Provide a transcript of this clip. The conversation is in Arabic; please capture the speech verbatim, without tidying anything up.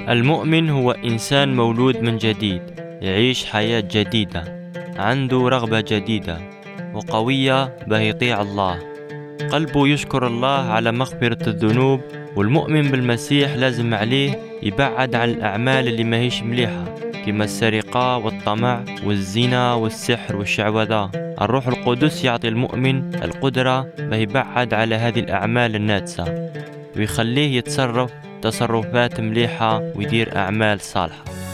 المؤمن هو إنسان مولود من جديد، يعيش حياة جديدة، عنده رغبة جديدة وقوية باه يطيع الله. قلبه يشكر الله على مغفرة الذنوب. والمؤمن بالمسيح لازم عليه يبعد عن الأعمال اللي ما هيش مليحة، كما السرقة والطمع والزنا والسحر والشعوذة. الروح القدس يعطي المؤمن القدرة باه يبعد على هذه الأعمال الناتسة، ويخليه يتصرف تصرفات مليحة ويدير أعمال صالحة.